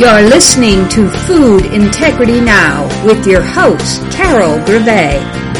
You're listening to Food Integrity Now with your host, Carol Brevet.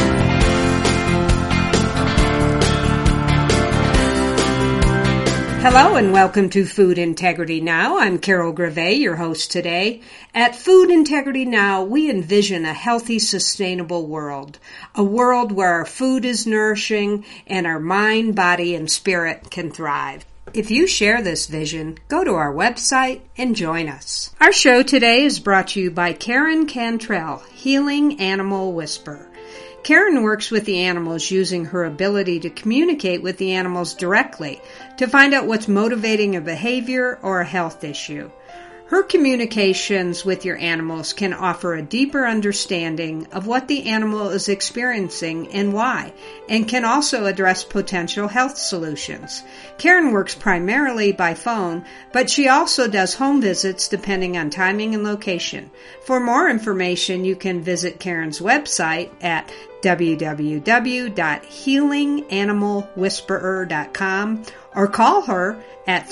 Hello and welcome to Food Integrity Now. I'm Carol Brevet, your host today. At Food Integrity Now, we envision a healthy, sustainable world. A world where our food is nourishing and our mind, body, and spirit can thrive. If you share this vision, go to our website and join us. Our show today is brought to you by Karen Cantrell, Healing Animal Whisperer. Karen works with the animals using her ability to communicate with the animals directly to find out what's motivating a behavior or a health issue. Her communications with your animals can offer a deeper understanding of what the animal is experiencing and why, and can also address potential health solutions. Karen works primarily by phone, but she also does home visits depending on timing and location. For more information, you can visit Karen's website at www.healinganimalwhisperer.com or call her at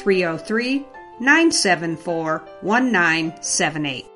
303-974-1978.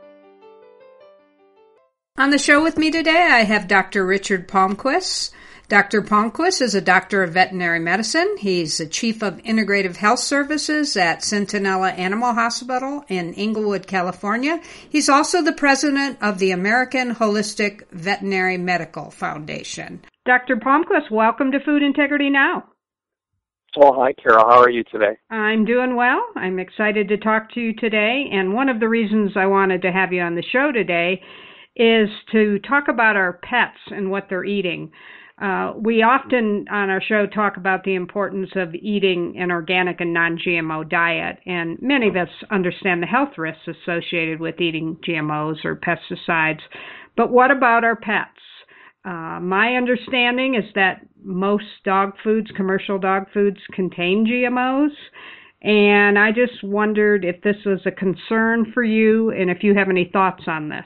On the show with me today, I have Dr. Richard Palmquist. Dr. Palmquist is a doctor of veterinary medicine. He's the chief of integrative health services at Centinela Animal Hospital in Inglewood, California. He's also the president of the American Holistic Veterinary Medical Foundation. Dr. Palmquist, welcome to Food Integrity Now. Well, hi, Carol. How are you today? I'm doing well. I'm excited to talk to you today. And one of the reasons I wanted to have you on the show today is to talk about our pets and what they're eating. We often on our show talk about the importance of eating an organic and non-GMO diet, and many of us understand the health risks associated with eating GMOs or pesticides. But what about our pets? My understanding is that most dog foods, commercial dog foods, contain GMOs, and I just wondered if this was a concern for you and if you have any thoughts on this.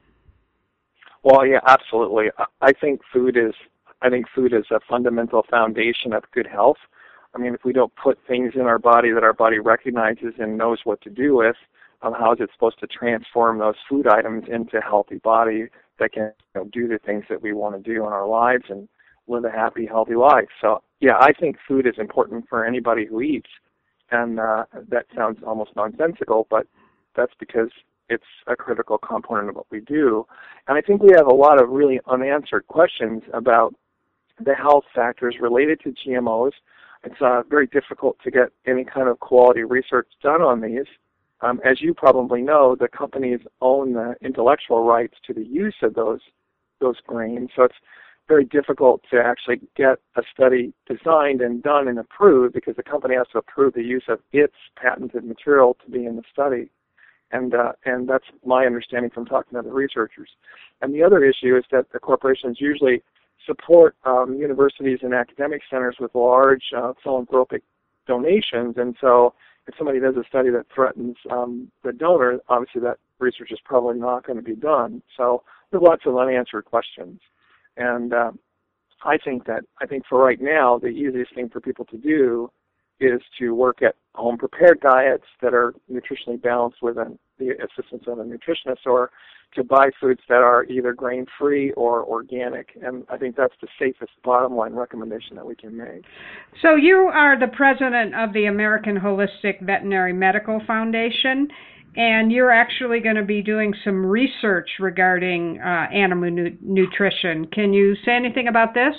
Well, yeah, absolutely. I think food is a fundamental foundation of good health. I mean, if we don't put things in our body that our body recognizes and knows what to do with, how is it supposed to transform those food items into a healthy body that can do the things that we want to do in our lives and live a happy, healthy life? So, yeah, I think food is important for anybody who eats. And that sounds almost nonsensical, but that's because it's a critical component of what we do. And I think we have a lot of really unanswered questions about the health factors related to GMOs. It's very difficult to get any kind of quality research done on these. As you probably know, the companies own the intellectual rights to the use of those grains, so it's very difficult to actually get a study designed and done and approved because the company has to approve the use of its patented material to be in the study. And that's my understanding from talking to the researchers. And the other issue is that the corporations usually support universities and academic centers with large philanthropic donations, and so if somebody does a study that threatens the donor, obviously that research is probably not going to be done. So there's lots of unanswered questions. And I think for right now, the easiest thing for people to do is to work at home-prepared diets that are nutritionally balanced with the assistance of a nutritionist, or to buy foods that are either grain-free or organic. And I think that's the safest bottom-line recommendation that we can make. So you are the president of the American Holistic Veterinary Medical Foundation, and you're actually going to be doing some research regarding animal nutrition. Can you say anything about this?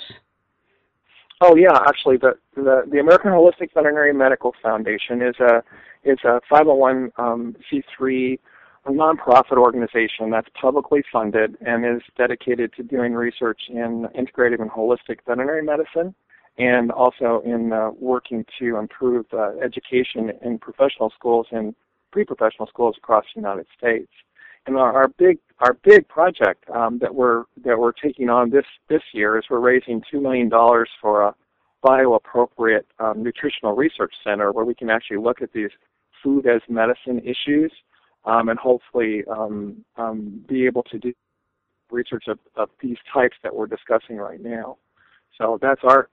Oh yeah, actually, the American Holistic Veterinary Medical Foundation is a 501c3 nonprofit organization that's publicly funded and is dedicated to doing research in integrative and holistic veterinary medicine, and also in working to improve education in professional schools and pre-professional schools across the United States. And our big project that we're taking on this year is we're raising $2 million for a bioappropriate nutritional research center where we can actually look at these food as medicine issues and hopefully be able to do research of these types that we're discussing right now. So that's our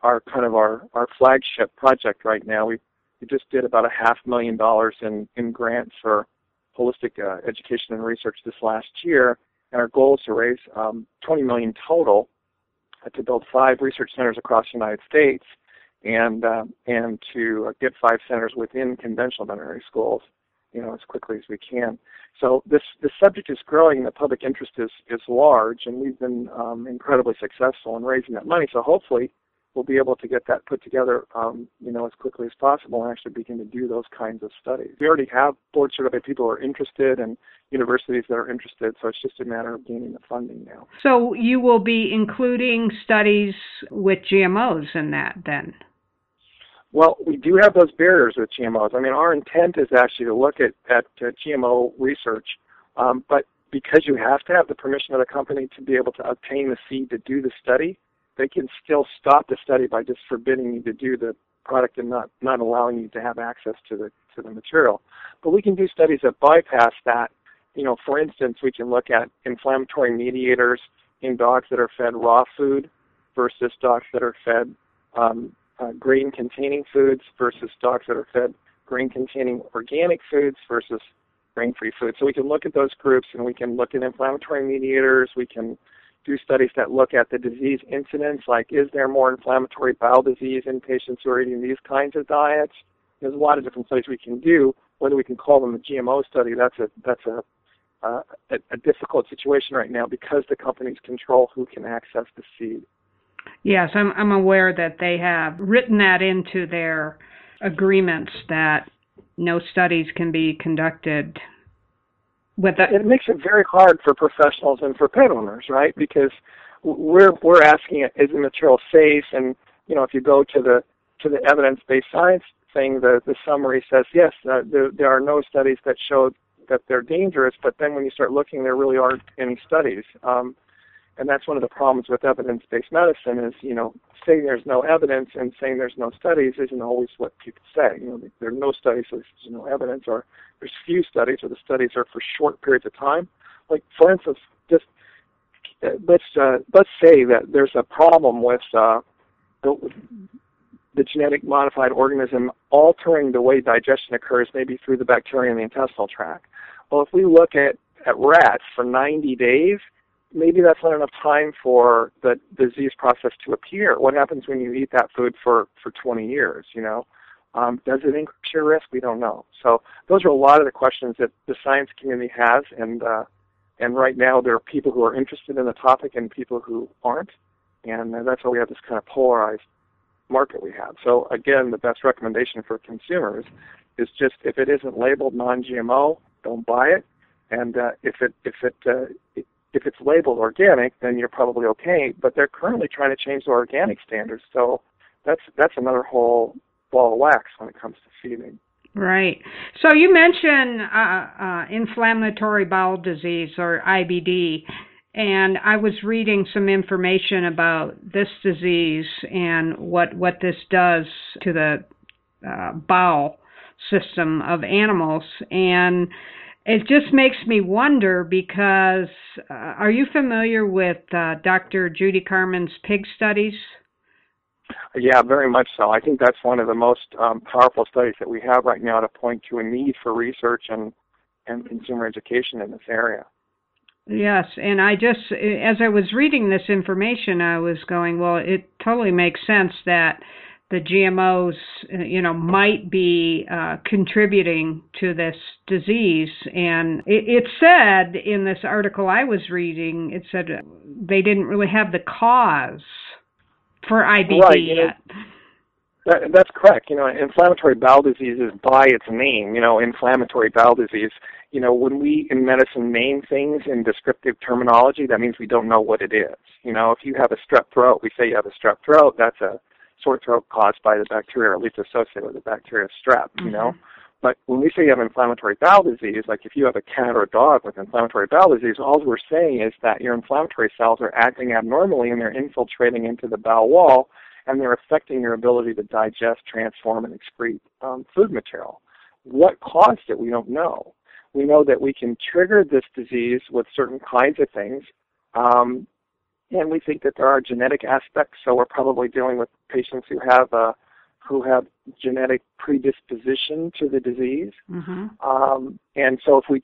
flagship project right now. We just did about $500,000 in grants for holistic education and research this last year, and our goal is to raise $20 million total to build 5 research centers across the United States, and to get 5 centers within conventional veterinary schools, as quickly as we can. So this subject is growing. The public interest is large, and we've been incredibly successful in raising that money. So hopefully we'll be able to get that put together, as quickly as possible and actually begin to do those kinds of studies. We already have board-certified people who are interested and universities that are interested, so it's just a matter of gaining the funding now. So you will be including studies with GMOs in that then? Well, we do have those barriers with GMOs. I mean, our intent is actually to look at GMO research, but because you have to have the permission of the company to be able to obtain the seed to do the study, they can still stop the study by just forbidding you to do the product and not allowing you to have access to the material. But we can do studies that bypass that. For instance, we can look at inflammatory mediators in dogs that are fed raw food versus dogs that are fed grain-containing foods versus dogs that are fed grain-containing organic foods versus grain-free foods. So we can look at those groups, and we can look at inflammatory mediators. We can do studies that look at the disease incidence, like is there more inflammatory bowel disease in patients who are eating these kinds of diets? There's a lot of different studies we can do. Whether we can call them a GMO study, that's a difficult situation right now because the companies control who can access the seed. Yes, I'm aware that they have written that into their agreements that no studies can be conducted with that. It makes it very hard for professionals and for pet owners, right? Because we're asking, is the material safe? And if you go to the evidence-based science thing, the summary says yes, there are no studies that show that they're dangerous. But then when you start looking, there really aren't any studies. And that's one of the problems with evidence-based medicine is, saying there's no evidence and saying there's no studies isn't always what people say. There are no studies, so there's no evidence, or there's few studies, or the studies are for short periods of time. Like, for instance, just let's say that there's a problem with the genetic modified organism altering the way digestion occurs, maybe through the bacteria in the intestinal tract. Well, if we look at rats for 90 days, maybe that's not enough time for the disease process to appear. What happens when you eat that food for 20 years, Does it increase your risk? We don't know. So those are a lot of the questions that the science community has, and right now there are people who are interested in the topic and people who aren't, and that's why we have this kind of polarized market we have. So again, the best recommendation for consumers is just if it isn't labeled non-GMO, don't buy it, and if it's labeled organic, then you're probably okay. But they're currently trying to change the organic standards, so that's another whole ball of wax when it comes to feeding. Right. So you mentioned inflammatory bowel disease, or IBD, and I was reading some information about this disease and what this does to the bowel system of animals, and it just makes me wonder because are you familiar with Dr. Judy Carman's pig studies? Yeah, very much so. I think that's one of the most powerful studies that we have right now to point to a need for research and consumer education in this area. Yes, and as I was reading this information, I was going, well, it totally makes sense that the GMOs, might be contributing to this disease. And it said in this article I was reading, it said they didn't really have the cause for IBD yet. That's correct. Inflammatory bowel disease is by its name, inflammatory bowel disease. When we in medicine name things in descriptive terminology, that means we don't know what it is. If you have a strep throat, we say you have a strep throat. That's a sore throat caused by the bacteria, or at least associated with the bacteria strep, But when we say you have inflammatory bowel disease, like if you have a cat or a dog with inflammatory bowel disease, all we're saying is that your inflammatory cells are acting abnormally and they're infiltrating into the bowel wall, and they're affecting your ability to digest, transform, and excrete food material. What caused it, we don't know. We know that we can trigger this disease with certain kinds of things, and we think that there are genetic aspects, so we're probably dealing with patients who have genetic predisposition to the disease. And so if we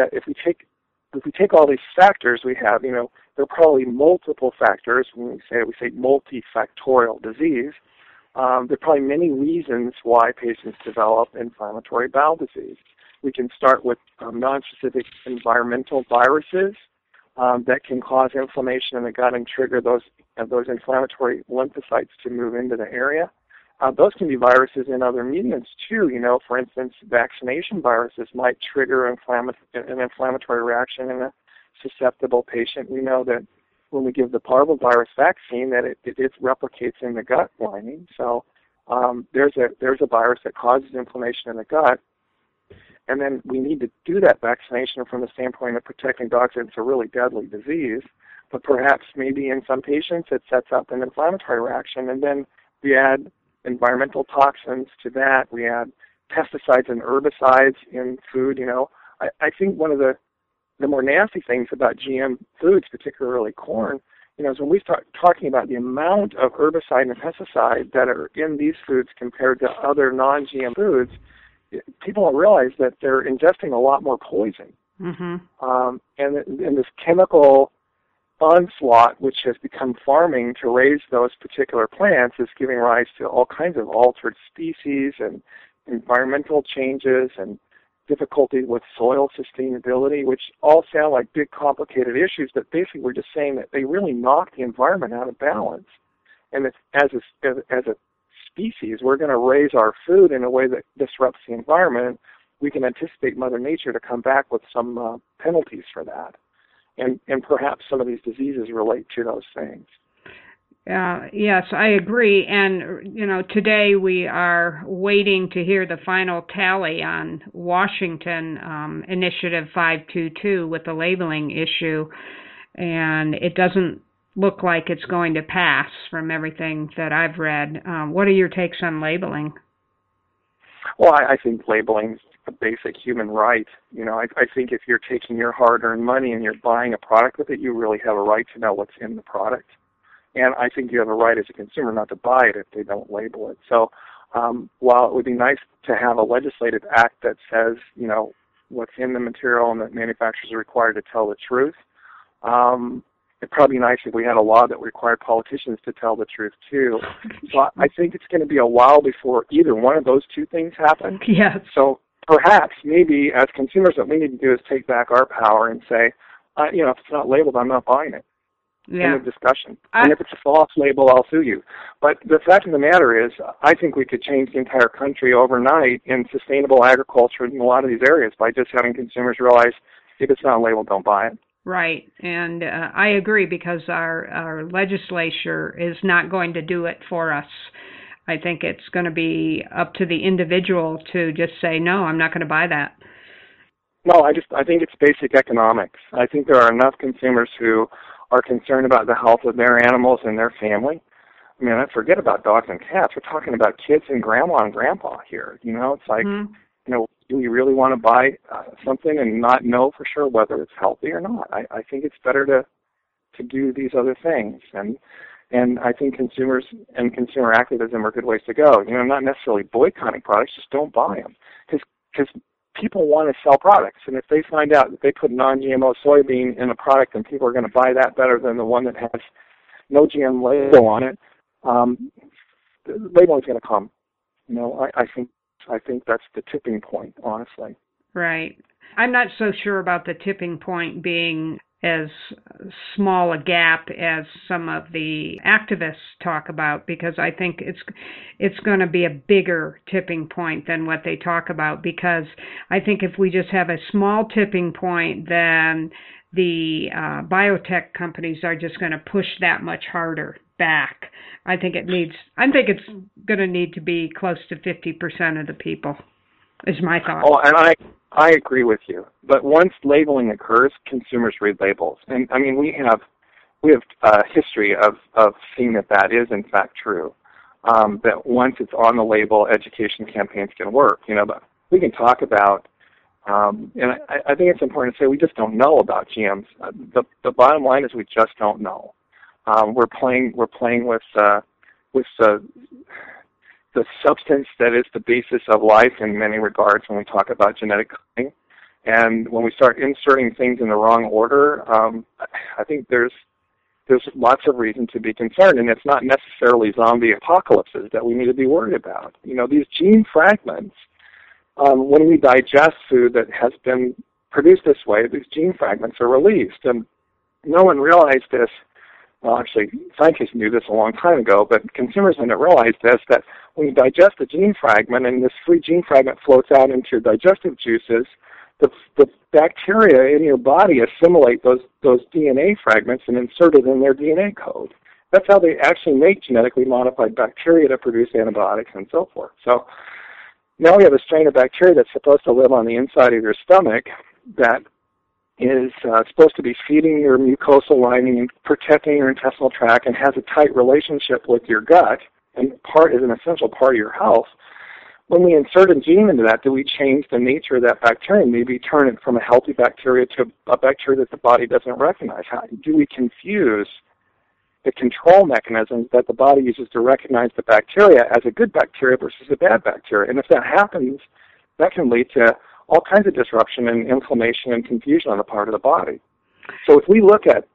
take all these factors we have, there are probably multiple factors. When we say multifactorial disease, there are probably many reasons why patients develop inflammatory bowel disease. We can start with non-specific environmental viruses that can cause inflammation in the gut and trigger those inflammatory lymphocytes to move into the area. Those can be viruses in other mediums too. For instance, vaccination viruses might trigger an inflammatory reaction in a susceptible patient. We know that when we give the parvovirus vaccine, that it replicates in the gut lining. So there's a virus that causes inflammation in the gut, and then we need to do that vaccination from the standpoint of protecting dogs against a really deadly disease. But perhaps maybe in some patients it sets up an inflammatory reaction, and then we add environmental toxins to that. We add pesticides and herbicides in food. I think one of the more nasty things about GM foods, particularly corn, is when we start talking about the amount of herbicide and pesticide that are in these foods compared to other non-GM foods, people don't realize that they're ingesting a lot more poison. Mm-hmm. And this chemical onslaught, which has become farming to raise those particular plants, is giving rise to all kinds of altered species and environmental changes and difficulty with soil sustainability, which all sound like big, complicated issues, but basically we're just saying that they really knock the environment out of balance. And as a species, we're going to raise our food in a way that disrupts the environment. We can anticipate Mother Nature to come back with some penalties for that. And perhaps some of these diseases relate to those things. Yes, I agree. And, today we are waiting to hear the final tally on Washington Initiative 522 with the labeling issue. And it doesn't look like it's going to pass from everything that I've read. What are your takes on labeling? Well, I think labeling's a basic human right. I think if you're taking your hard-earned money and you're buying a product with it, you really have a right to know what's in the product. And I think you have a right as a consumer not to buy it if they don't label it. So while it would be nice to have a legislative act that says, what's in the material and that manufacturers are required to tell the truth, it'd probably be nice if we had a law that required politicians to tell the truth too. So I think it's going to be a while before either one of those two things happen. Yes. So perhaps, maybe as consumers, what we need to do is take back our power and say, if it's not labeled, I'm not buying it. Yeah. End of discussion. And if it's a false label, I'll sue you. But the fact of the matter is, I think we could change the entire country overnight in sustainable agriculture in a lot of these areas by just having consumers realize if it's not labeled, don't buy it. Right, and I agree, because our legislature is not going to do it for us. I think it's going to be up to the individual to just say, no, I'm not going to buy that. No, I think it's basic economics. I think there are enough consumers who are concerned about the health of their animals and their family. I mean, I forget about dogs and cats. We're talking about kids and grandma and grandpa here. It's like, do we really want to buy something and not know for sure whether it's healthy or not? I think it's better to do these other things. And I think consumers and consumer activism are good ways to go. Not necessarily boycotting products, just don't buy them. Because people want to sell products. And if they find out that they put non-GMO soybean in a product and people are going to buy that better than the one that has no GM label on it, the label is going to come. I think that's the tipping point, honestly. Right. I'm not so sure about the tipping point being as small a gap as some of the activists talk about, because I think it's going to be a bigger tipping point than what they talk about, because I think if we just have a small tipping point, then the biotech companies are just going to push that much harder back. I think it's going to need to be close to 50% of the people, is my thought. Oh, and I agree with you. But once labeling occurs, consumers read labels. And I mean, we have a history of seeing that is in fact true. That once it's on the label, education campaigns can work. But we can talk about, and I think it's important to say we just don't know about GMs. The bottom line is we just don't know. We're playing with the substance that is the basis of life in many regards when we talk about genetic coding. And when we start inserting things in the wrong order, I think there's lots of reason to be concerned, and it's not necessarily zombie apocalypses that we need to be worried about. These gene fragments, when we digest food that has been produced this way, these gene fragments are released, and no one realized this. Well, actually, scientists knew this a long time ago, but consumers didn't realize this, that when you digest a gene fragment and this free gene fragment floats out into your digestive juices, the bacteria in your body assimilate those DNA fragments and insert it in their DNA code. That's how they actually make genetically modified bacteria to produce antibiotics and so forth. So now we have a strain of bacteria that's supposed to live on the inside of your stomach that is supposed to be feeding your mucosal lining and protecting your intestinal tract and has a tight relationship with your gut and is an essential part of your health. When we insert a gene into that, do we change the nature of that bacteria? Maybe turn it from a healthy bacteria to a bacteria that the body doesn't recognize? How do we confuse the control mechanisms that the body uses to recognize the bacteria as a good bacteria versus a bad bacteria? And if that happens, that can lead to all kinds of disruption and inflammation and confusion on the part of the body. So if we look at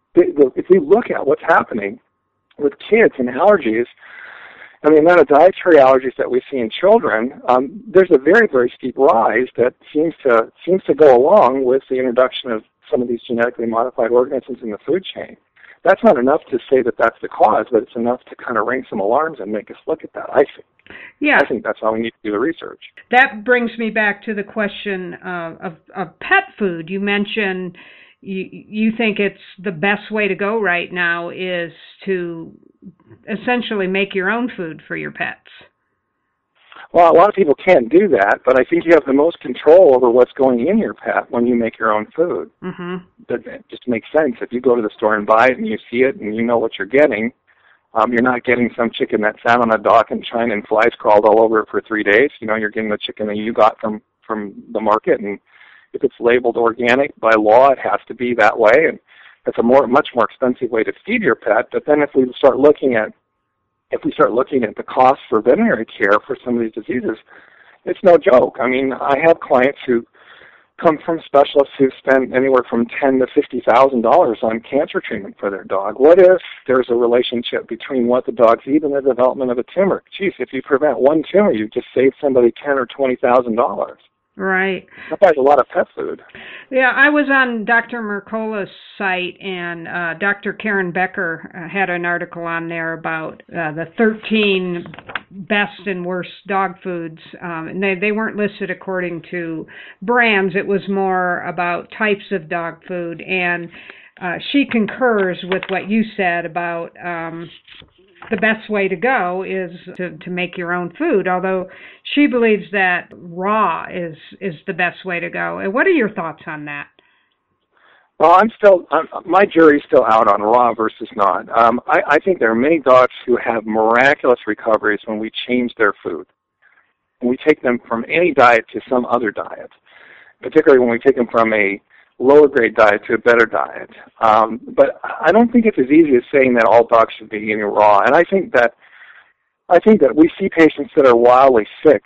what's happening with kids and allergies, and the amount of dietary allergies that we see in children, there's a very, very steep rise that seems to go along with the introduction of some of these genetically modified organisms in the food chain. That's not enough to say that that's the cause, but it's enough to kind of ring some alarms and make us look at that, I think. Yeah. I think that's how we need to do the research. That brings me back to the question of pet food. You mentioned you think it's the best way to go right now is to essentially make your own food for your pets. Well, a lot of people can't do that, but I think you have the most control over what's going in your pet when you make your own food. Mm-hmm. That just makes sense. If you go to the store and buy it and you see it and you know what you're getting, you're not getting some chicken that sat on a dock in China and flies crawled all over it for 3 days. You're getting the chicken that you got from the market, and if it's labeled organic by law, it has to be that way, and it's a much more expensive way to feed your pet. But then if we start looking at the cost for veterinary care for some of these diseases, it's no joke. I mean, I have clients who come from specialists who spend anywhere from $10,000 to $50,000 on cancer treatment for their dog. What if there's a relationship between what the dogs eat and the development of a tumor? Geez, if you prevent one tumor, you just save somebody $10,000 or $20,000. Right. That buys a lot of pet food. Yeah, I was on Dr. Mercola's site, and Dr. Karen Becker had an article on there about the 13 best and worst dog foods. And they weren't listed according to brands. It was more about types of dog food. And she concurs with what you said about the best way to go is to make your own food, although she believes that raw is the best way to go. And what are your thoughts on that? Well, my jury's still out on raw versus not. I think there are many dogs who have miraculous recoveries when we change their food. When we take them from any diet to some other diet, particularly when we take them from a lower grade diet to a better diet. But I don't think it's as easy as saying that all dogs should be eating raw. And I think that we see patients that are wildly sick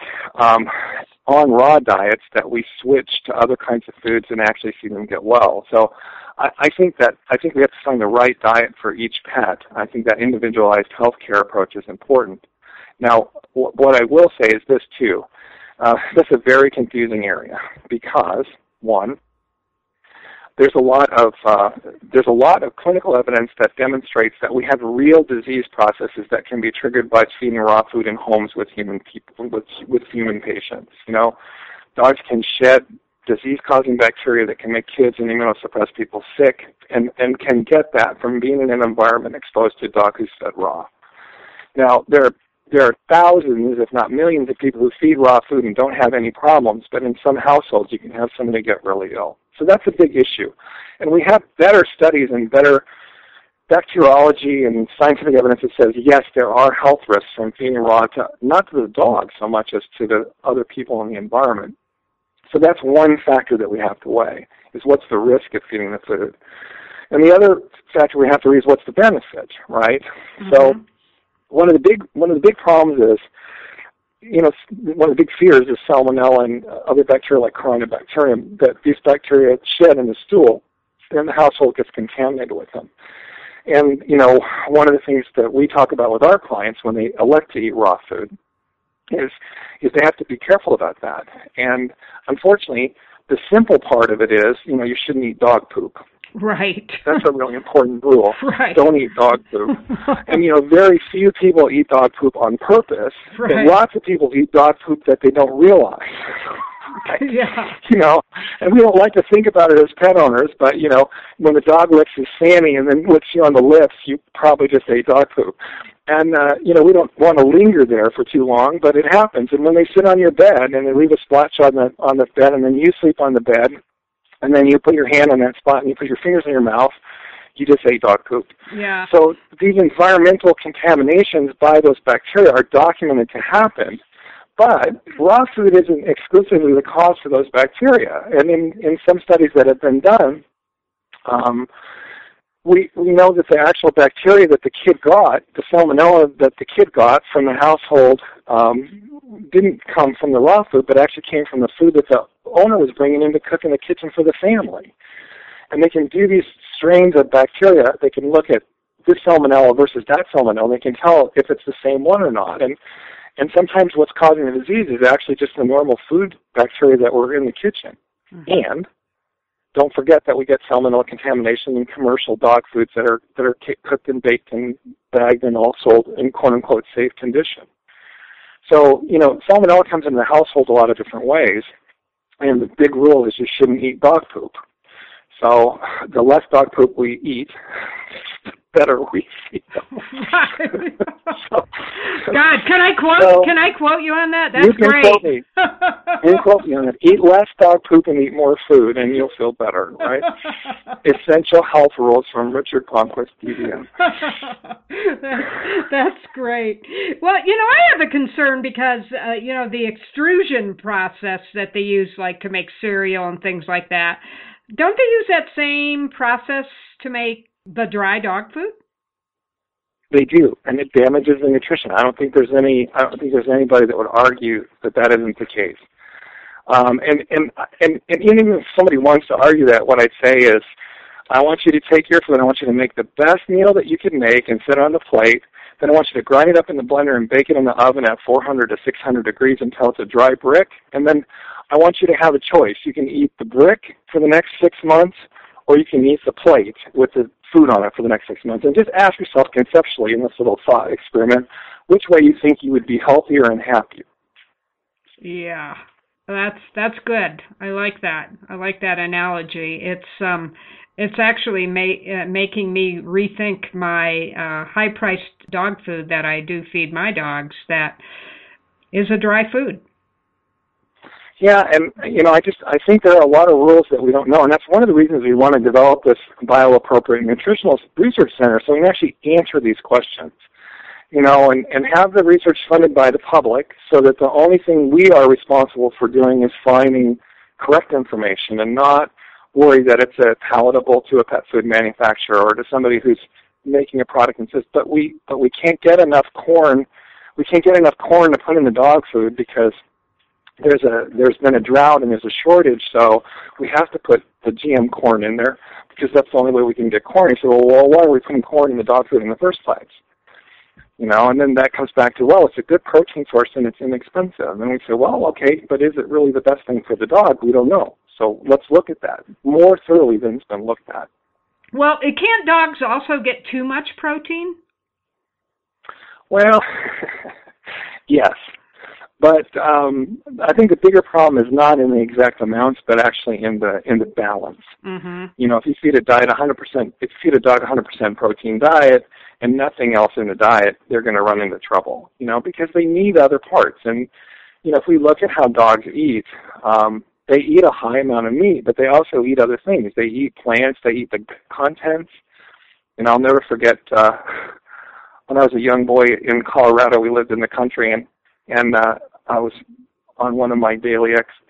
on raw diets that we switch to other kinds of foods and actually see them get well. So I think we have to find the right diet for each pet. I think that individualized healthcare approach is important. Now, what I will say is this too. This is a very confusing area because, one, there's a lot of clinical evidence that demonstrates that we have real disease processes that can be triggered by feeding raw food in homes with human people, with human patients. Dogs can shed disease-causing bacteria that can make kids and immunosuppressed people sick, and can get that from being in an environment exposed to a dog who's fed raw. Now, there are thousands, if not millions, of people who feed raw food and don't have any problems, but in some households you can have somebody get really ill. So that's a big issue. And we have better studies and better bacteriology and scientific evidence that says, yes, there are health risks from feeding raw, not to the dog so much as to the other people in the environment. So that's one factor that we have to weigh, is what's the risk of feeding the food. And the other factor we have to weigh is what's the benefit, right? Mm-hmm. So one of the big problems is, one of the big fears is salmonella and other bacteria like Corynebacterium, that these bacteria shed in the stool, and the household gets contaminated with them. And, one of the things that we talk about with our clients when they elect to eat raw food is they have to be careful about that. And unfortunately, the simple part of it is, you shouldn't eat dog poop. Right. That's a really important rule. Right. Don't eat dog poop. And, very few people eat dog poop on purpose, right. but lots of people eat dog poop that they don't realize. Yeah. And we don't like to think about it as pet owners, but, when the dog licks his Sammy and then licks you on the lips, you probably just ate dog poop. And, we don't want to linger there for too long, but it happens. And when they sit on your bed and they leave a splash on the bed and then you sleep on the bed, and then you put your hand on that spot and you put your fingers in your mouth, you just ate dog poop. Yeah. So these environmental contaminations by those bacteria are documented to happen. But raw food isn't exclusively the cause for those bacteria. And in some studies that have been done, we know that the actual bacteria that the kid got, the salmonella that the kid got from the household, didn't come from the raw food, but actually came from the food that the owner was bringing in to cook in the kitchen for the family. And they can do these strains of bacteria. They can look at this salmonella versus that salmonella. They can tell if it's the same one or not. And sometimes what's causing the disease is actually just the normal food bacteria that were in the kitchen. Mm-hmm. And don't forget that we get salmonella contamination in commercial dog foods that are cooked and baked and bagged and all sold in quote-unquote safe condition. So, salmonella comes into the household a lot of different ways, and the big rule is you shouldn't eat dog poop. So the less dog poop we eat, the better we feel. God, can I quote you on that? That's you can great. Quote me. You can quote me on it. Eat less dog poop and eat more food, and you'll feel better, right? Essential Health Rules from Richard Conquest, DVM. That's great. Well, I have a concern because, the extrusion process that they use, like to make cereal and things like that, don't they use that same process to make the dry dog food? They do, and it damages the nutrition. I don't think there's anybody that would argue that isn't the case. And even if somebody wants to argue that, what I'd say is, I want you to take your food, I want you to make the best meal that you can make and set it on the plate. Then I want you to grind it up in the blender and bake it in the oven at 400 to 600 degrees until it's a dry brick. And then I want you to have a choice. You can eat the brick for the next 6 months, or you can eat the plate with the food on it for the next 6 months. And just ask yourself conceptually in this little thought experiment, which way you think you would be healthier and happier. Yeah, that's good. I like that. I like that analogy. It's actually making me rethink my high-priced dog food that I do feed my dogs that is a dry food. Yeah, and I think there are a lot of rules that we don't know, and that's one of the reasons we want to develop this bioappropriate nutritional research center, so we can actually answer these questions, and have the research funded by the public, so that the only thing we are responsible for doing is finding correct information and not worry that it's palatable to a pet food manufacturer or to somebody who's making a product and says, but we can't get enough corn. We can't get enough corn to put in the dog food because there's been a drought and there's a shortage, so we have to put the GM corn in there because that's the only way we can get corn. You say, well, why are we putting corn in the dog food in the first place? And then that comes back to, well, it's a good protein source and it's inexpensive. And we say, well, okay, but is it really the best thing for the dog? We don't know. So let's look at that more thoroughly than it's been looked at. Well, can't dogs also get too much protein? Well, yes. But I think the bigger problem is not in the exact amounts, but actually in the balance. Mm-hmm. If you feed a dog 100% protein diet and nothing else in the diet, they're going to run into trouble. Because they need other parts. And if we look at how dogs eat, they eat a high amount of meat, but they also eat other things. They eat plants. They eat the contents. And I'll never forget when I was a young boy in Colorado. We lived in the country, and I was on one of my daily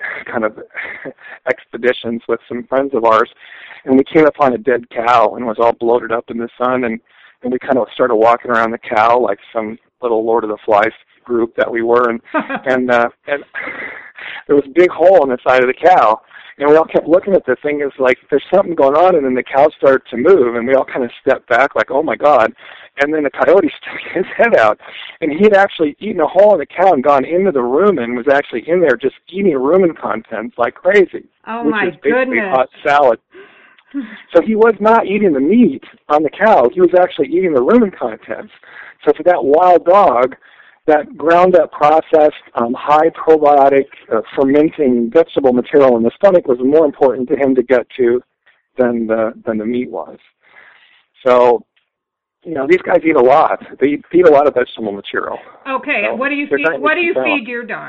expeditions with some friends of ours, and we came upon a dead cow and was all bloated up in the sun, and we kind of started walking around the cow like some little Lord of the Flies group that we were, and there was a big hole in the side of the cow, and we all kept looking at the thing as like there's something going on, and then the cow started to move, and we all kind of stepped back like, oh my God, and then the coyote stuck his head out, and he had actually eaten a hole in the cow and gone into the rumen and was actually in there just eating rumen contents like crazy. Oh which my is basically goodness. hot salad. So he was not eating the meat on the cow. He was actually eating the rumen contents. So for that wild dog, that ground-up processed, high probiotic, fermenting vegetable material in the stomach was more important to him to get to than the meat was. So, these guys eat a lot. They eat a lot of vegetable material. Okay, so what do you feed? What do you feed your dog?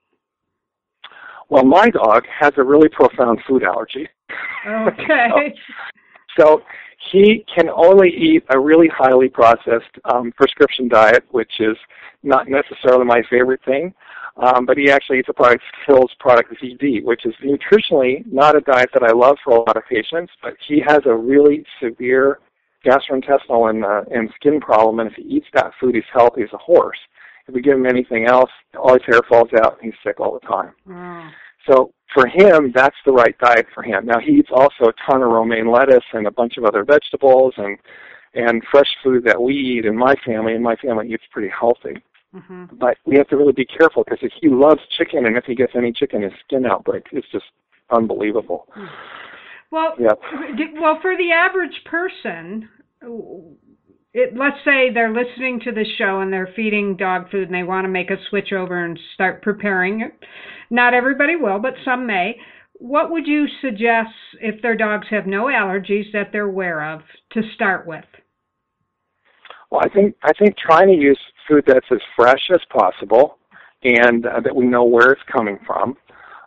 Well, my dog has a really profound food allergy. Okay. So he can only eat a really highly processed prescription diet, which is not necessarily my favorite thing, but he actually eats a product, Hill's product ZD, which is nutritionally not a diet that I love for a lot of patients, but he has a really severe gastrointestinal and skin problem, and if he eats that food, he's healthy as a horse. If we give him anything else, all his hair falls out, and he's sick all the time. Mm. So for him, that's the right diet for him. Now, he eats also a ton of romaine lettuce and a bunch of other vegetables and fresh food that we eat in my family, and my family eats pretty healthy. Mm-hmm. But we have to really be careful because if he loves chicken, and if he gets any chicken, his skin outbreaks. It's just unbelievable. Well, yep. Well, for the average person, let's say they're listening to this show and they're feeding dog food and they want to make a switch over and start preparing it. Not everybody will, but some may. What would you suggest if their dogs have no allergies that they're aware of to start with? Well, I think trying to use food that's as fresh as possible and that we know where it's coming from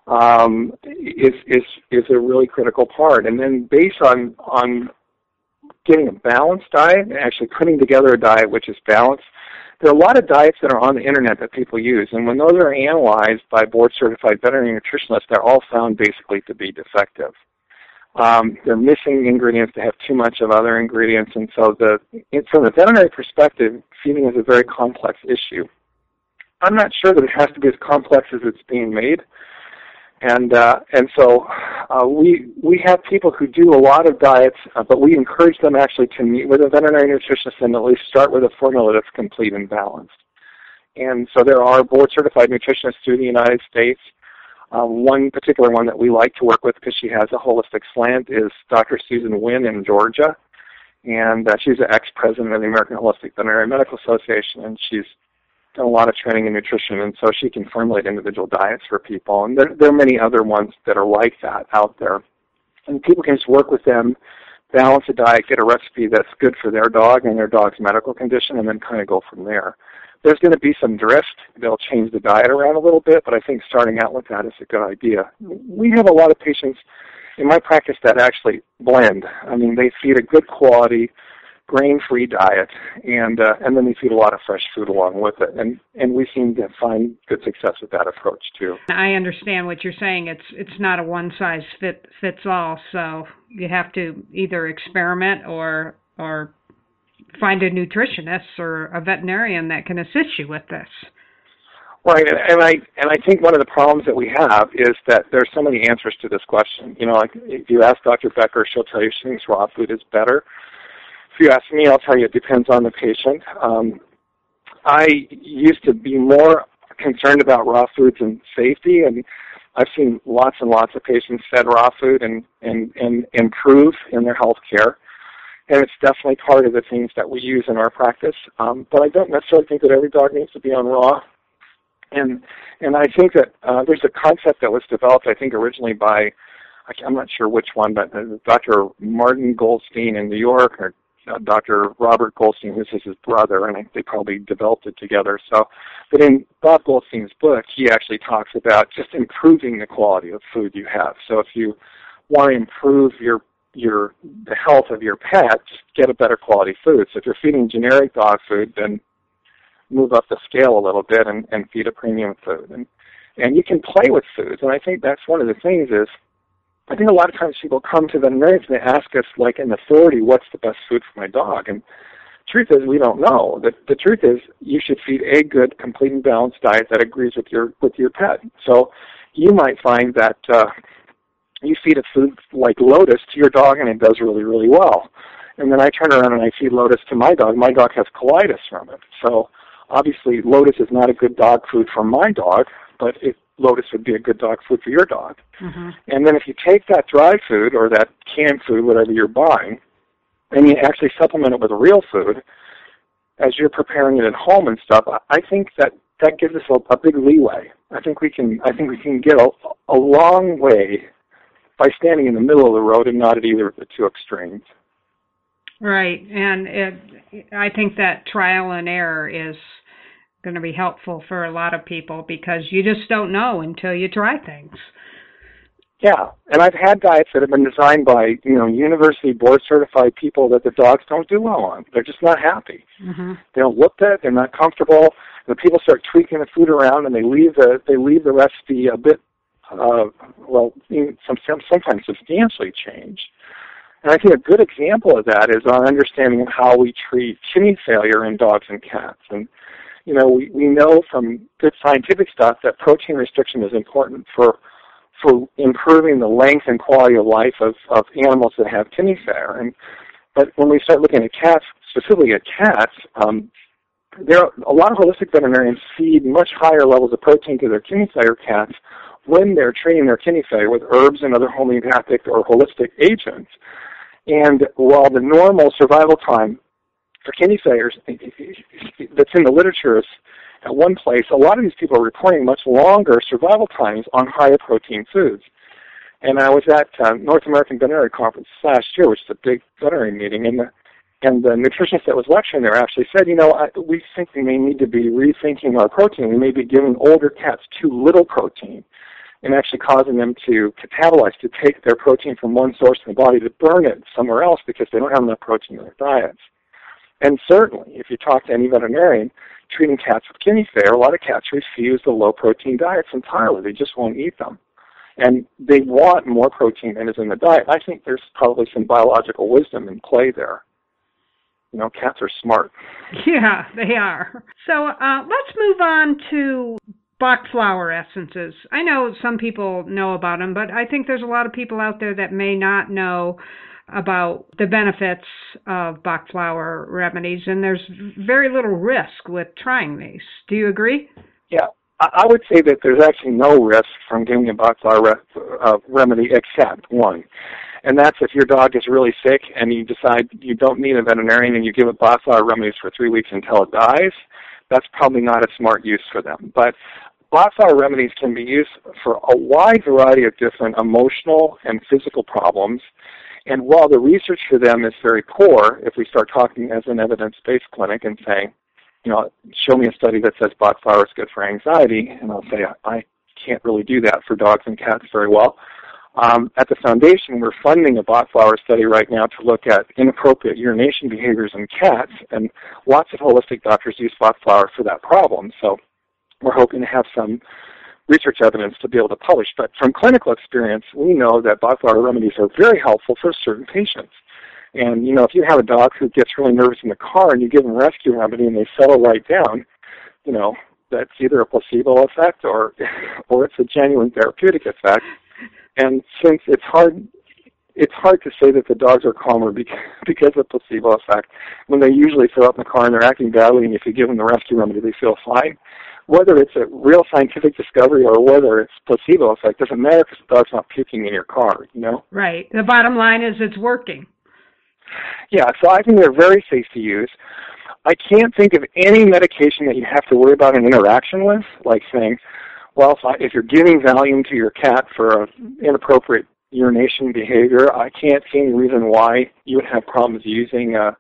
is a really critical part. And then based on getting a balanced diet and actually putting together a diet which is balanced, there are a lot of diets that are on the internet that people use, and when those are analyzed by board-certified veterinary nutritionists, they're all found basically to be defective. They're missing ingredients. They have too much of other ingredients, and so from the veterinary perspective, feeding is a very complex issue. I'm not sure that it has to be as complex as it's being made. And so we have people who do a lot of diets, but we encourage them actually to meet with a veterinary nutritionist and at least start with a formula that's complete and balanced. And so there are board-certified nutritionists through the United States. One particular one that we like to work with because she has a holistic slant is Dr. Susan Wynn in Georgia. And she's the ex-president of the American Holistic Veterinary Medical Association, and she's done a lot of training in nutrition, and so she can formulate individual diets for people. And there are many other ones that are like that out there. And people can just work with them, balance a diet, get a recipe that's good for their dog and their dog's medical condition, and then kind of go from there. There's going to be some drift. They'll change the diet around a little bit, but I think starting out with that is a good idea. We have a lot of patients in my practice that actually blend. I mean, they feed a good quality, grain-free diet, and then they feed a lot of fresh food along with it, and we seem to find good success with that approach too. I understand what you're saying. It's not a one-size-fits-all, so you have to either experiment or find a nutritionist or a veterinarian that can assist you with this. Right, and I think one of the problems that we have is that there's so many answers to this question. Like if you ask Dr. Becker, she'll tell you she thinks raw food is better. If you ask me, I'll tell you it depends on the patient. I used to be more concerned about raw foods and safety, and I've seen lots and lots of patients fed raw food and improve in their health care. And it's definitely part of the things that we use in our practice. But I don't necessarily think that every dog needs to be on raw. And I think that there's a concept that was developed, I think, originally by, I'm not sure which one, but Dr. Martin Goldstein in New York, or Dr. Robert Goldstein, who's his brother, and they probably developed it together. But in Bob Goldstein's book, he actually talks about just improving the quality of food you have. So if you want to improve the health of your pet, just get a better quality food. So if you're feeding generic dog food, then move up the scale a little bit and feed a premium food. And you can play with foods, and I think that's one of the things is, I think a lot of times people come to veterinarians and they ask us, like in authority, what's the best food for my dog? And truth is we don't know. The truth is you should feed a good, complete and balanced diet that agrees with your pet. So you might find that you feed a food like Lotus to your dog and it does really, really well. And then I turn around and I feed Lotus to my dog. My dog has colitis from it. So obviously Lotus is not a good dog food for my dog, but Lotus would be a good dog food for your dog. Mm-hmm. And then if you take that dry food or that canned food, whatever you're buying, and you actually supplement it with real food as you're preparing it at home and stuff, I think that gives us a big leeway. I think we can get a long way by standing in the middle of the road and not at either of the two extremes. Right, and I think that trial and error is going to be helpful for a lot of people because you just don't know until you try things. Yeah, and I've had diets that have been designed by, university board-certified people that the dogs don't do well on. They're just not happy. Mm-hmm. They don't look good. They're not comfortable. The people start tweaking the food around, and they leave the recipe a bit, sometimes substantially changed. And I think a good example of that is our understanding of how we treat kidney failure in dogs and cats. And we know from good scientific stuff that protein restriction is important for improving the length and quality of life of animals that have kidney failure. But when we start looking at cats, specifically at cats, there are a lot of holistic veterinarians feed much higher levels of protein to their kidney failure cats when they're treating their kidney failure with herbs and other homeopathic or holistic agents. And while the normal survival time for kidney failures that's in the literature is at one place, a lot of these people are reporting much longer survival times on higher protein foods. And I was at North American Veterinary Conference last year, which is a big veterinary meeting, and the nutritionist that was lecturing there actually said, we think we may need to be rethinking our protein. We may be giving older cats too little protein and actually causing them to catabolize, to take their protein from one source in the body to burn it somewhere else because they don't have enough protein in their diets. And certainly, if you talk to any veterinarian treating cats with kidney failure, a lot of cats refuse the low-protein diets entirely. They just won't eat them. And they want more protein than is in the diet. I think there's probably some biological wisdom in play there. Cats are smart. Yeah, they are. So let's move on to Bach flower essences. I know some people know about them, but I think there's a lot of people out there that may not know about the benefits of Bach flower remedies, and there's very little risk with trying these. Do you agree? Yeah, I would say that there's actually no risk from giving a Bach flower remedy except one, and that's if your dog is really sick and you decide you don't need a veterinarian and you give it Bach flower remedies for 3 weeks until it dies. That's probably not a smart use for them. But Bach flower remedies can be used for a wide variety of different emotional and physical problems. And while the research for them is very poor, if we start talking as an evidence-based clinic and saying, show me a study that says Bach flower is good for anxiety, and I'll say I can't really do that for dogs and cats very well. At the foundation, we're funding a Bach flower study right now to look at inappropriate urination behaviors in cats, and lots of holistic doctors use Bach flower for that problem. So we're hoping to have some research evidence to be able to publish. But from clinical experience, we know that Bach flower remedies are very helpful for certain patients. And, if you have a dog who gets really nervous in the car and you give them a rescue remedy and they settle right down, that's either a placebo effect or it's a genuine therapeutic effect. And since it's hard to say that the dogs are calmer because of placebo effect, when they usually throw up in the car and they're acting badly, and if you give them the rescue remedy, they feel fine. Whether it's a real scientific discovery or whether it's placebo effect doesn't matter because the dog's not puking in your car, Right. The bottom line is it's working. Yeah, so I think they're very safe to use. I can't think of any medication that you have to worry about an interaction with, like saying, well, if you're giving Valium to your cat for inappropriate urination behavior, I can't see any reason why you would have problems using a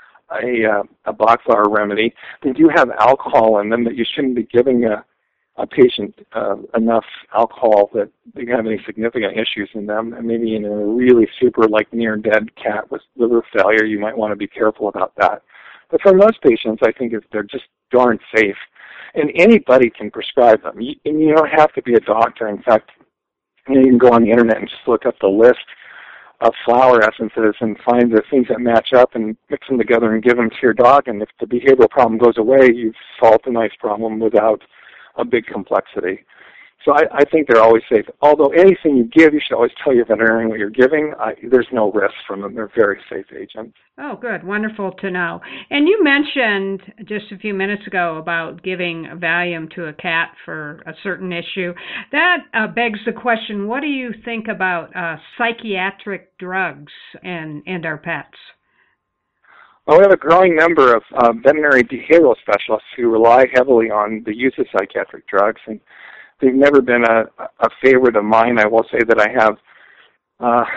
Bach flower remedy. They do have alcohol in them, but you shouldn't be giving a patient enough alcohol that they have any significant issues in them. And maybe in a really super near dead cat with liver failure, you might want to be careful about that. But for most patients, I think they're just darn safe. And anybody can prescribe them. You don't have to be a doctor. In fact, you can go on the internet and just look up the list of flower essences and find the things that match up and mix them together and give them to your dog. And if the behavioral problem goes away, you've solved a nice problem without a big complexity. So I think they're always safe. Although anything you give, you should always tell your veterinarian what you're giving. There's no risk from them. They're very safe agents. Oh, good. Wonderful to know. And you mentioned just a few minutes ago about giving Valium to a cat for a certain issue. That begs the question, what do you think about psychiatric drugs and our pets? Well, we have a growing number of veterinary behavioral specialists who rely heavily on the use of psychiatric drugs, and they've never been a favorite of mine. I will say that I have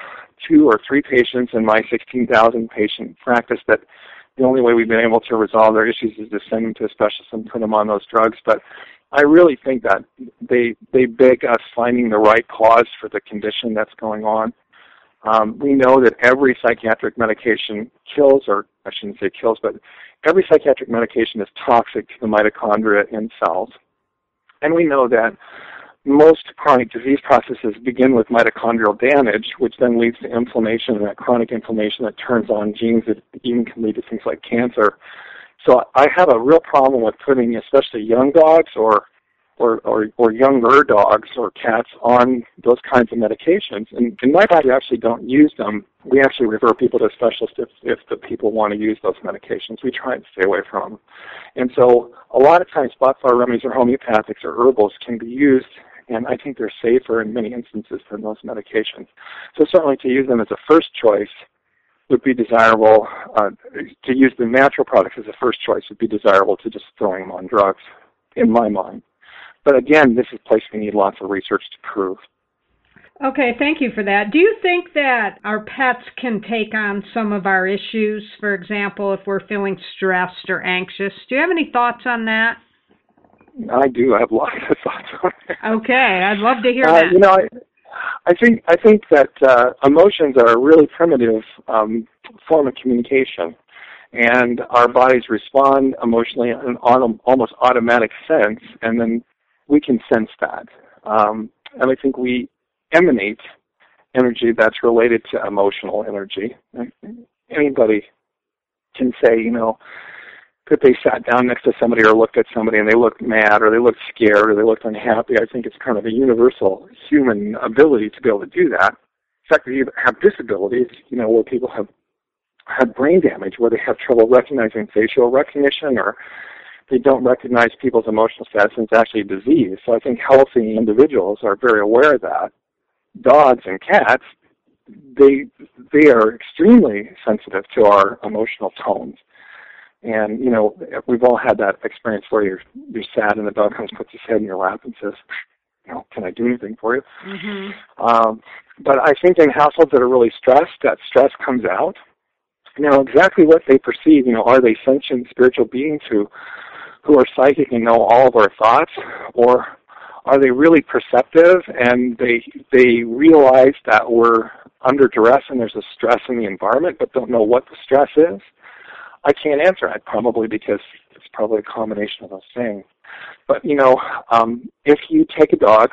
2 or 3 patients in my 16,000 patient practice that the only way we've been able to resolve their issues is to send them to a specialist and put them on those drugs. But I really think that they beg us finding the right cause for the condition that's going on. We know that every psychiatric medication kills, or I shouldn't say kills, but every psychiatric medication is toxic to the mitochondria in cells. And we know that most chronic disease processes begin with mitochondrial damage, which then leads to inflammation, and that chronic inflammation that turns on genes that even can lead to things like cancer. So I have a real problem with putting especially young dogs or younger dogs or cats on those kinds of medications. And in my body, we actually don't use them. We actually refer people to specialists if the people want to use those medications. We try and stay away from them. And so a lot of times spot fire remedies or homeopathics or herbals can be used, and I think they're safer in many instances than those medications. So certainly to use them as a first choice would be desirable. To use the natural products as a first choice would be desirable to just throwing them on drugs, in my mind. But again, this is a place we need lots of research to prove. Okay, thank you for that. Do you think that our pets can take on some of our issues? For example, if we're feeling stressed or anxious. Do you have any thoughts on that? I do. I have lots of thoughts on it. Okay, I'd love to hear that. I think that emotions are a really primitive form of communication, and our bodies respond emotionally in an almost automatic sense, and then we can sense that. And I think we emanate energy that's related to emotional energy. Anybody can say, that they sat down next to somebody or looked at somebody and they looked mad or they looked scared or they looked unhappy. I think it's kind of a universal human ability to be able to do that. In fact, we have disabilities, where people have had brain damage, where they have trouble recognizing facial recognition, or they don't recognize people's emotional status, and it's actually a disease. So I think healthy individuals are very aware of that. Dogs and cats, they are extremely sensitive to our emotional tones. And, we've all had that experience where you're sad and the dog comes, puts his head in your lap and says, can I do anything for you? Mm-hmm. But I think in households that are really stressed, that stress comes out. Exactly what they perceive, are they sentient spiritual beings who are psychic and know all of our thoughts, or are they really perceptive and they realize that we're under duress and there's a stress in the environment but don't know what the stress is? I can't answer that, probably because it's probably a combination of those things. But, if you take a dog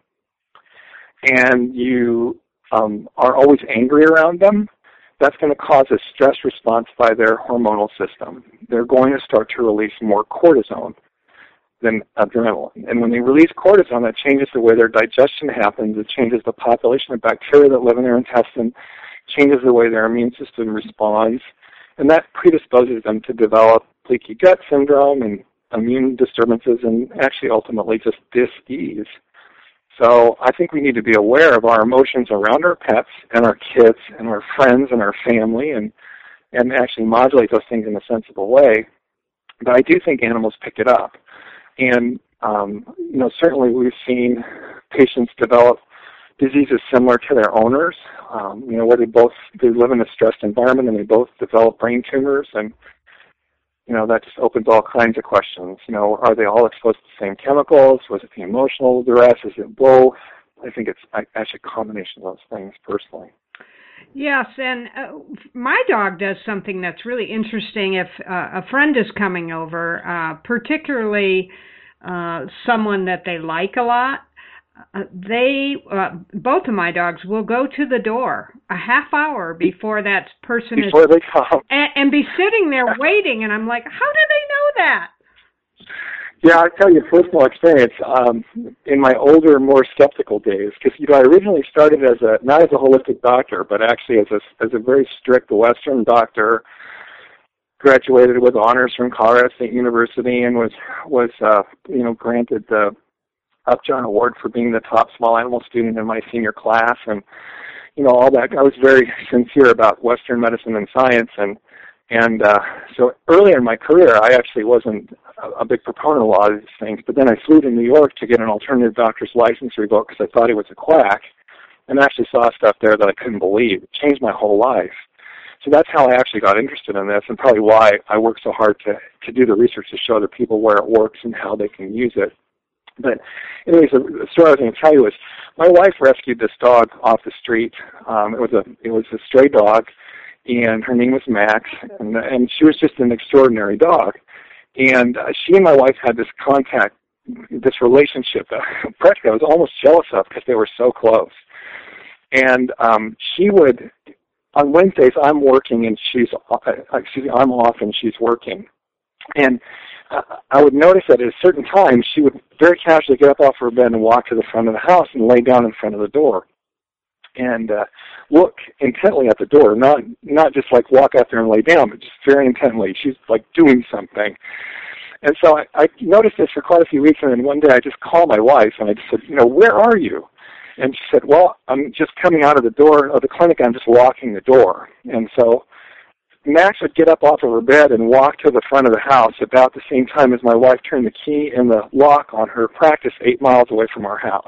and you are always angry around them, that's going to cause a stress response by their hormonal system. They're going to start to release more cortisone than adrenaline. And when they release cortisone, that changes the way their digestion happens. It changes the population of bacteria that live in their intestine, changes the way their immune system responds, and that predisposes them to develop leaky gut syndrome and immune disturbances and actually ultimately just dis-ease. So I think we need to be aware of our emotions around our pets and our kids and our friends and our family and actually modulate those things in a sensible way. But I do think animals pick it up. And, certainly we've seen patients develop diseases similar to their owners, where they live in a stressed environment and they both develop brain tumors, and that just opens all kinds of questions. Are they all exposed to the same chemicals? Was it the emotional duress? Is it both? I think it's actually a combination of those things, personally. Yes, and my dog does something that's really interesting. If a friend is coming over, particularly someone that they like a lot, both of my dogs will go to the door a half hour before that person before they come, and be sitting there waiting. And I'm like, how do they know that? Yeah, I'll tell you a personal experience. In my older, more skeptical days, because I originally started not as a holistic doctor, but actually as a very strict Western doctor. Graduated with honors from Colorado State University and was granted the Upjohn Award for being the top small animal student in my senior class, and all that. I was very sincere about Western medicine and science, and so earlier in my career, I actually wasn't a big proponent of a lot of these things. But then I flew to New York to get an alternative doctor's license revoked because I thought he was a quack, and actually saw stuff there that I couldn't believe. It changed my whole life. So that's how I actually got interested in this, and probably why I work so hard to do the research to show other people where it works and how they can use it. But anyways, the story I was going to tell you is my wife rescued this dog off the street. It was a stray dog, and her name was Max, and she was just an extraordinary dog. And she and my wife had this relationship that practically I was almost jealous of because they were so close. And she would, on Wednesdays, I'm working and I'm off and she's working. And I would notice that at a certain time, she would very casually get up off her bed and walk to the front of the house and lay down in front of the door and look intently at the door, not just like walk out there and lay down, but just very intently. She's like doing something. And so I noticed this for quite a few weeks, and then one day I just called my wife and I just said, where are you? And she said, well, I'm just coming out of the door of the clinic. I'm just walking the door. And so Max would get up off of her bed and walk to the front of the house about the same time as my wife turned the key in the lock on her practice 8 miles away from our house.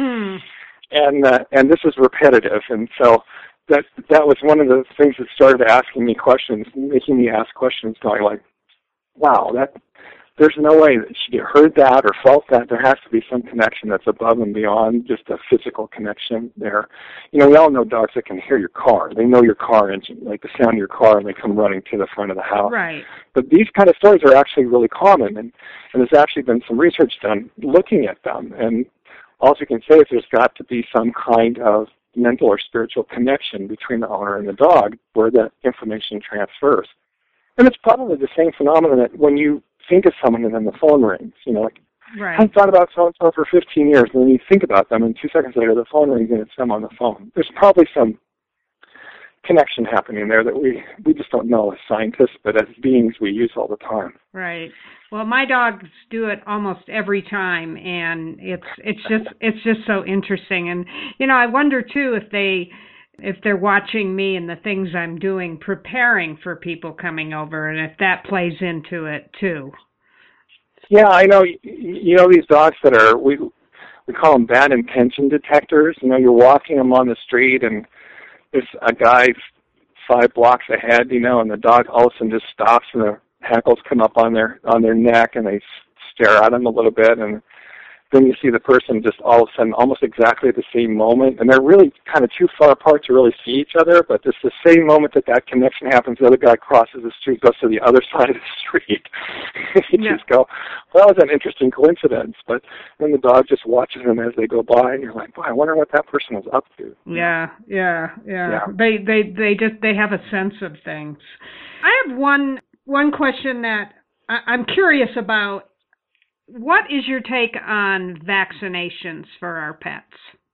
And this was repetitive. And so that was one of the things that started asking me questions, making me ask questions, going like, wow, there's no way that she heard that or felt that. There has to be some connection that's above and beyond just a physical connection there. We all know dogs that can hear your car. They know your car engine, like the sound of your car, and they come running to the front of the house. Right. But these kind of stories are actually really common, and there's actually been some research done looking at them. And all you can say is there's got to be some kind of mental or spiritual connection between the owner and the dog where that information transfers. And it's probably the same phenomenon that when you think of someone and then the phone rings, right. I've thought about so-and-so for 15 years, and then you think about them, and 2 seconds later the phone rings and it's them on the phone. There's probably some connection happening there that we just don't know as scientists, but as beings we use all the time. Right. Well, my dogs do it almost every time, and it's just so interesting. And I wonder too if they're watching me and the things I'm doing, preparing for people coming over, and if that plays into it too. Yeah, I know. These dogs that are we call them bad intention detectors. You're walking them on the street, and there's a guy 5 blocks ahead, and the dog all of a sudden just stops, and the hackles come up on their neck, and they stare at him a little bit, and then you see the person just all of a sudden almost exactly at the same moment, and they're really kind of too far apart to really see each other, but just the same moment that connection happens, the other guy crosses the street, goes to the other side of the street. You just go, well, that was an interesting coincidence, but then the dog just watches them as they go by, and you're like, boy, I wonder what that person was up to. Yeah. They have a sense of things. I have one question that I'm curious about. What is your take on vaccinations for our pets?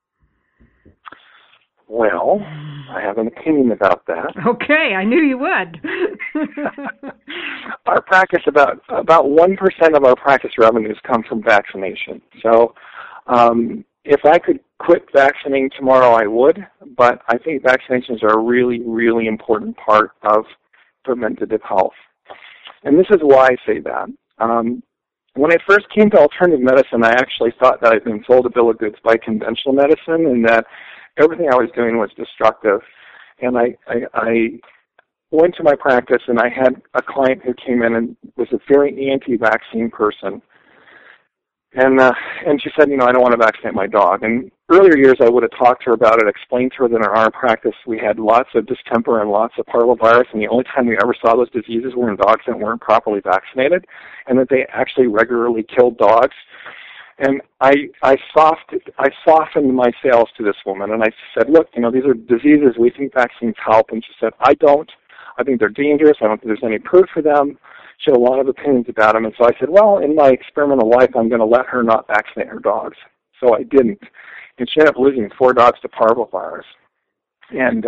Well, I have an opinion about that. Okay, I knew you would. Our practice, about 1% of our practice revenues come from vaccination. So if I could quit vaccinating tomorrow, I would, but I think vaccinations are a really, really important part of preventative health. And this is why I say that. When I first came to alternative medicine, I actually thought that I'd been sold a bill of goods by conventional medicine and that everything I was doing was destructive. And I went to my practice, and I had a client who came in and was a very anti-vaccine person. And she said, I don't want to vaccinate my dog. And earlier years, I would have talked to her about it, explained to her that in our practice we had lots of distemper and lots of parvovirus, and the only time we ever saw those diseases were in dogs that weren't properly vaccinated, and that they actually regularly killed dogs And I softened my sales to this woman, and I said, look, these are diseases we think vaccines help. And she said, I don't. I think they're dangerous. I don't think there's any proof for them. She had a lot of opinions about them. And so I said, well, in my experimental life, I'm going to let her not vaccinate her dogs. So I didn't. And she ended up losing 4 dogs to parvovirus. And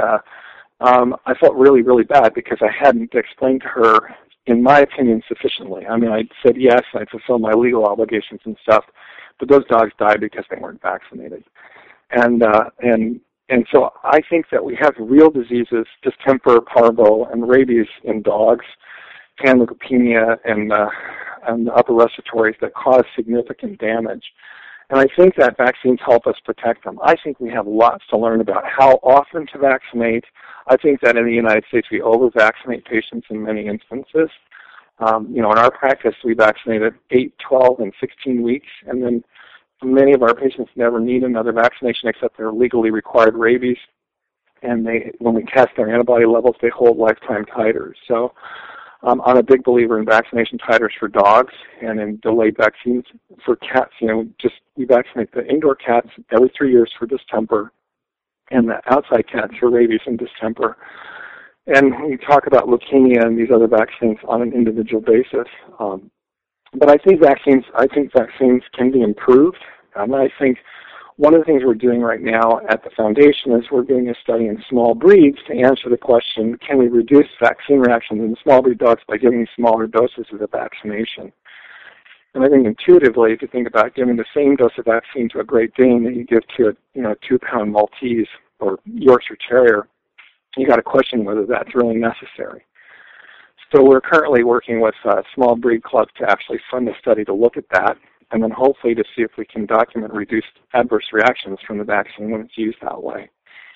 I felt really, really bad because I hadn't explained to her, in my opinion, sufficiently. I mean, I said yes, I fulfilled my legal obligations and stuff, but those dogs died because they weren't vaccinated. And so I think that we have real diseases, distemper, parvo, and rabies in dogs, and leukopenia and the upper respiratories that cause significant damage. And I think that vaccines help us protect them. I think we have lots to learn about how often to vaccinate. I think that in the United States we over-vaccinate patients in many instances. In our practice we vaccinate at 8, 12, and 16 weeks, and then many of our patients never need another vaccination except their legally required rabies. And when we test their antibody levels, they hold lifetime titers. So I'm a big believer in vaccination titers for dogs and in delayed vaccines for cats. We vaccinate the indoor cats every 3 years for distemper and the outside cats for rabies and distemper. And we talk about leukemia and these other vaccines on an individual basis. But I think vaccines can be improved. And I think one of the things we're doing right now at the foundation is we're doing a study in small breeds to answer the question, can we reduce vaccine reactions in small breed dogs by giving smaller doses of the vaccination? And I think intuitively, if you think about giving the same dose of vaccine to a Great Dane that you give to a 2-pound Maltese or Yorkshire Terrier, you got to question whether that's really necessary. So we're currently working with small breed clubs to actually fund a study to look at that, and then hopefully to see if we can document reduced adverse reactions from the vaccine when it's used that way.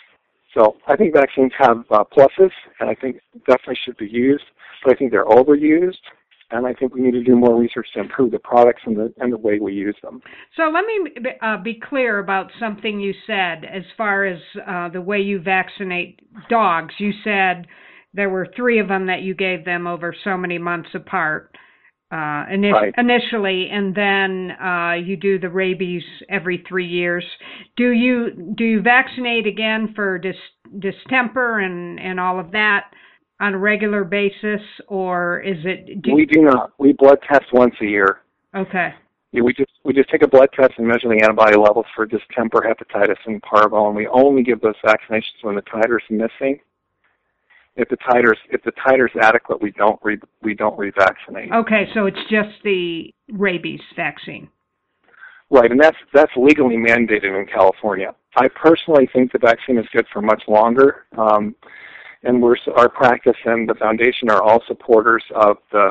So I think vaccines have pluses, and I think definitely should be used, but I think they're overused, and I think we need to do more research to improve the products and the way we use them. So let me be clear about something you said as far as the way you vaccinate dogs. You said there were 3 of them that you gave them over so many months apart. Right. Initially, and then you do the rabies every 3 years. Do you vaccinate again for distemper and all of that on a regular basis, or is it? We do not. We blood test once a year. Okay. Yeah, we just take a blood test and measure the antibody levels for distemper, hepatitis, and parvo, and we only give those vaccinations when the titer's missing. If the titer's adequate, we don't revaccinate. Okay, so it's just the rabies vaccine. Right, and that's legally mandated in California. I personally think the vaccine is good for much longer, and our practice and the foundation are all supporters of the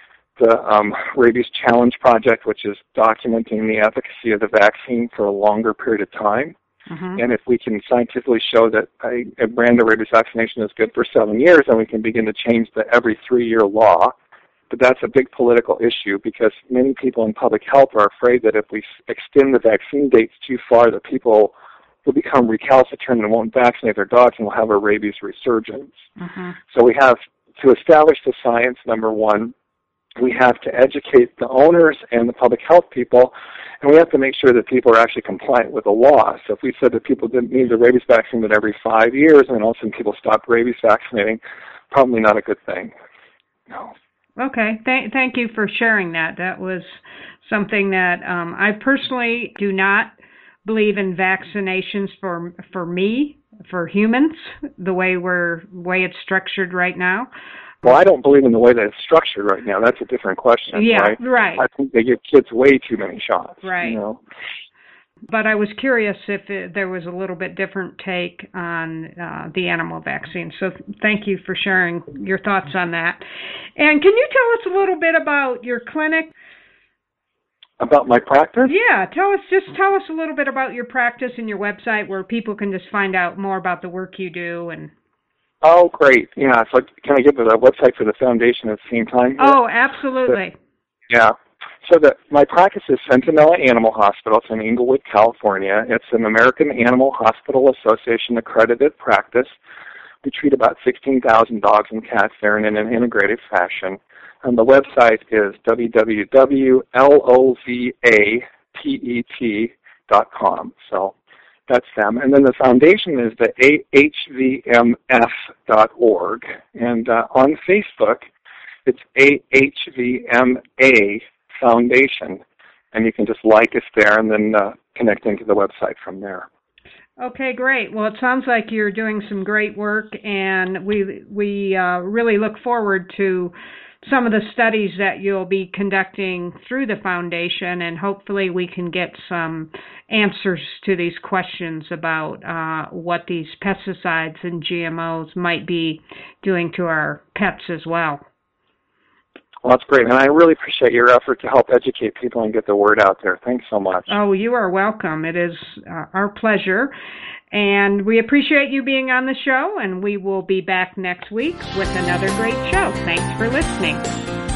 Rabies Challenge Project, which is documenting the efficacy of the vaccine for a longer period of time. Mm-hmm. And if we can scientifically show that a brand of rabies vaccination is good for 7 years, then we can begin to change the every 3-year law. But that's a big political issue because many people in public health are afraid that if we extend the vaccine dates too far, that people will become recalcitrant and won't vaccinate their dogs and will have a rabies resurgence. Mm-hmm. So we have to establish the science, number one. We have to educate the owners and the public health people, and we have to make sure that people are actually compliant with the law. So if we said that people didn't need the rabies vaccine but every 5 years, and then all of a sudden people stopped rabies vaccinating, probably not a good thing. No. Okay. Thank you for sharing that. That was something that I personally do not believe in vaccinations for humans, the way it's structured right now. Well, I don't believe in the way that it's structured right now. That's a different question, yeah, right? I think they give kids way too many shots. Right. But I was curious if there was a little bit different take on the animal vaccine. So thank you for sharing your thoughts on that. And can you tell us a little bit about your clinic? About my practice? Yeah, tell us a little bit about your practice and your website where people can just find out more about the work you do. And oh, great. Yeah, so can I give the website for the foundation at the same time? Oh, absolutely. So my practice is Centinela Animal Hospital. It's in Inglewood, California. It's an American Animal Hospital Association accredited practice. We treat about 16,000 dogs and cats there in an integrated fashion. And the website is www.lovatx, pet.com. So that's them. And then the foundation is the ahvmf.org. And on Facebook, it's AHVMA Foundation. And you can just like us there and then connect into the website from there. Okay, great. Well, it sounds like you're doing some great work, and we really look forward to some of the studies that you'll be conducting through the foundation, and hopefully we can get some answers to these questions about what these pesticides and GMOs might be doing to our pets as well. Well, that's great, and I really appreciate your effort to help educate people and get the word out there. Thanks so much. Oh, you are welcome. It is our pleasure, and we appreciate you being on the show, and we will be back next week with another great show. Thanks for listening.